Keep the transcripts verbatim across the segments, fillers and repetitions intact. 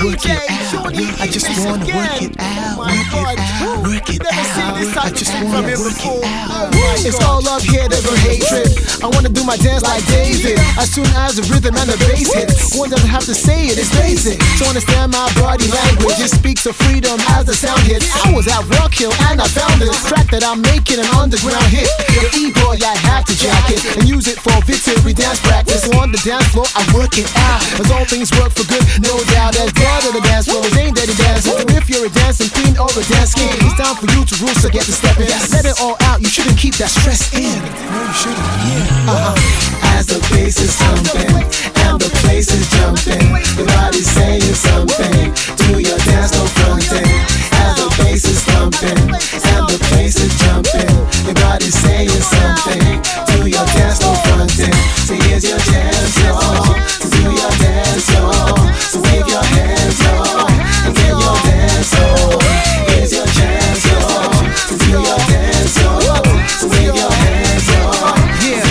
work it out. I just wanna work it out, work it out, work it out. I just wanna work it out. It's all love here, there's no hatred. I wanna do my dance like David. As soon as the rhythm and the bass hit, one doesn't have to say it, it's basic. So understand my body language, it speaks of freedom as the sound hits. I was at Rock Hill and I found this track that I'm making an underground hit. The E-boy, I have to jack it and use it for victory dance practice. On the dance floor, I work it out. As all things work for good, no doubt. As God of the dance floor, it ain't that he dances. And if you're a dancing queen or a dance king, it's time for you to rule, so get to step in. Let it all out, you shouldn't keep that stress in. No, you shouldn't. Yeah. Uh-huh. As the bass is thumping and the place is jumping, your body's saying something. Do your dance, no fronting. As the bass is thumping and the place is jumping, your body's saying something. Do your dance, no fronting. So here's your dance, y'all. So do your dance, y'all. So wave your hands, y'all, and get your dance, y'all. Here's your chance, y'all. So do your dance, y'all. So wave your hands, y'all. Yeah,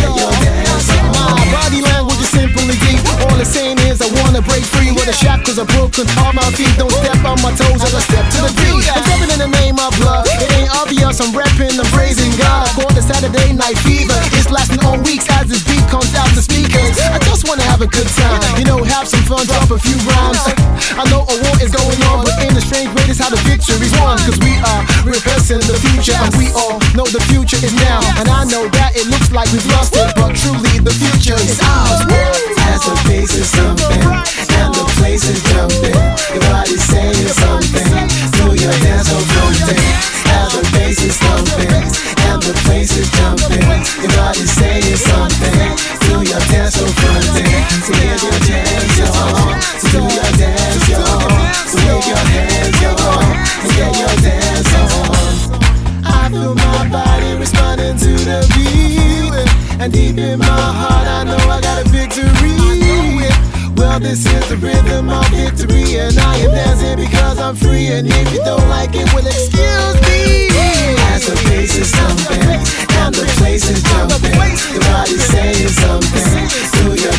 my body language is simply deep. All it's saying is I wanna break free. Where the shackles are broken, all my feet don't step on my toes as I step to the beat. I'm stepping in the name of love. It ain't obvious, I'm rapping, I'm praising God. I call it Saturday Night Fever. It's lasting all weeks as this beat comes out the speakers. I just wanna have a good time, you know, have some fun, drop a few rhymes. I know a war is going on, but in a strange way, this how the victory's won. Cause we are rehearsing the future, and we all know the future is now. And I know that it looks like we've lost it, but truly the future is ours. As the bass is thumping and the place is jumping, your body's saying something. Do your dance, no fronting. As the bass is thumping and the place is jumping, your body's saying something. Do your dance, no fronting. So here's your dance, y'all. So do your dance, y'all. So wave your hands, y'all, and get your dance on. I feel my body responding to the beat, and deep in my heart I know I got a victory. Well, this is the rhythm of victory, and I am dancing because I'm free. And if you don't like it, well, excuse me. As the bass is thumping and the place is jumping, your body's saying something. Do your